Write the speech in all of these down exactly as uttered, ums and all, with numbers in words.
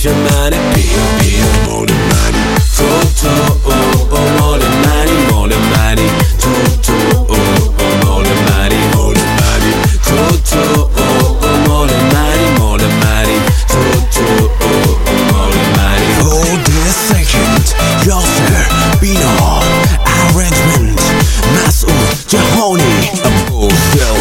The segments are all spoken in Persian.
منه. بیا بیا مال منی، تو تو او او مال منی، مال منی، تو تو او او مال منی، مال منی، تو تو او او مال منی، مال منی، تو تو او او مال منی. Hold a second یاسر بینا arrangement مسئول جهانی ابوفل.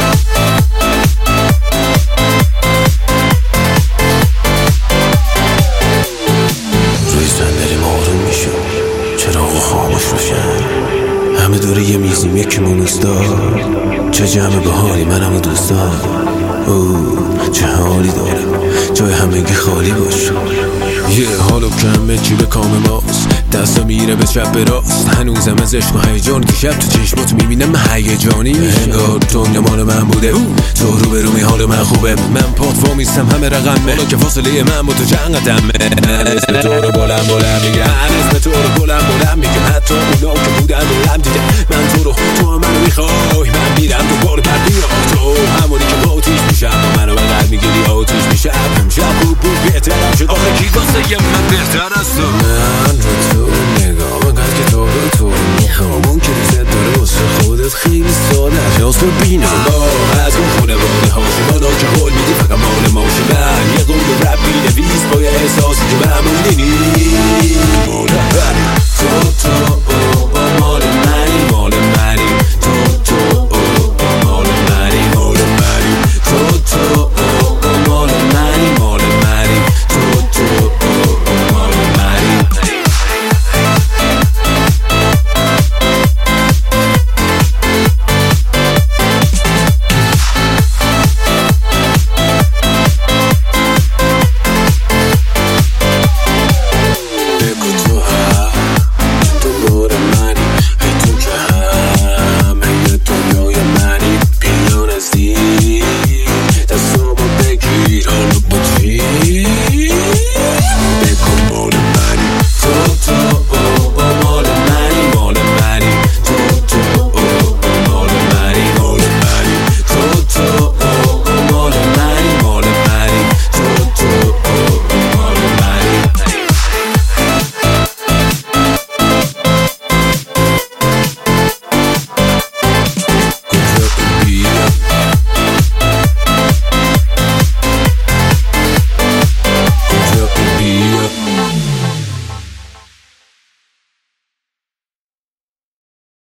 روی صندلی آروم میشم، چراغ خاموش روشن، همه دوره یه میزیم یکی مونوسدار. چه جمع بهاری منم و دوستان، اوه چه حالی داره جای همگی خالی باشه. یه حالو کمه جیب کام ماست، دستا میره به چپ به راست، هنوزم از عشق و هیجان که شب تو چشمات میبینم هیجانی میشه. انگار دنیا مال من بوده، تو رو به رومی حال من خوبه، من پات وامیستم همه رقمه، حالا که فاصله من با تو چند قدمه. من اسم تو رو بلند بلند میگم، من اسم تو رو بلند بلند میگم، حتی اونا که بودن دورم دیگه. من تو رو، تو هم منو میخوای، من میرم دوباره پر بیرم، تو همونی که آتیش میشم، با منو بغل میگیری آتیش میشم. امشب خوب بود بهترم شد، آخه کی واسه یه من بهتر از تو؟ من رو تو نگاه مگه که تو رو تو میخوام، اون که ریزت داره واسه خودت خیلی ساده است. یاس رو بینم با از اون خونه بانه هاشی، مالا که حول میدی فقط مال ماشی. من یه قول رب بینویس با